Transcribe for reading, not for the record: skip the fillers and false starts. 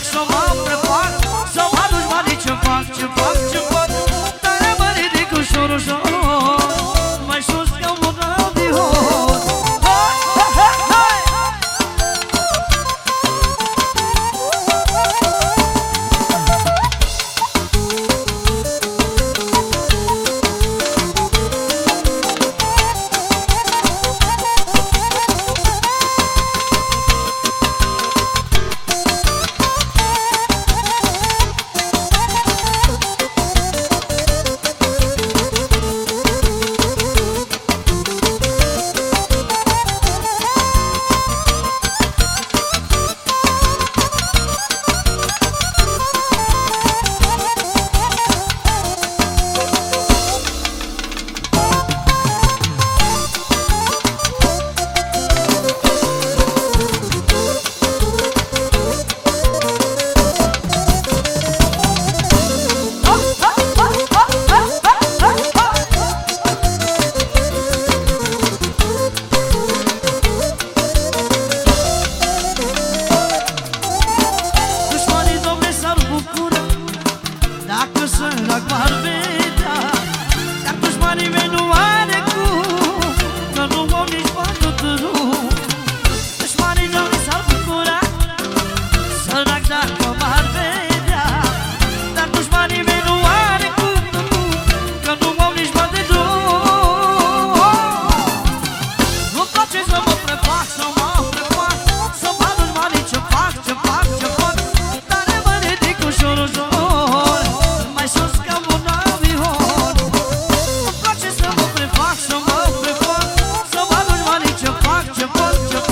prefac, să mă prefac, să mă duci banii ce fac, ce fac, ce fac. Dar mă ridic ușor, ușor, mai sus ca un avion. Dacă sărac m-ar vedea, dar dușmanii mei nu are cum, că nu au nici bani de drum. Dușmanii noștri s-ar bucura, sărac dacă m-ar vedea, dar dușmanii mei nu are cum, că nu au nici bani de drum. Nu-mi place să mă prefac, să mă prefac, să mă dușmanii ce fac, ce fac, ce fac. Dar mă ridic ușor, ușor, mai sus ca un avion. Îmi place să mă prefac, să mă prefac, să mă duci banii ce fac, ce fac, ce fac.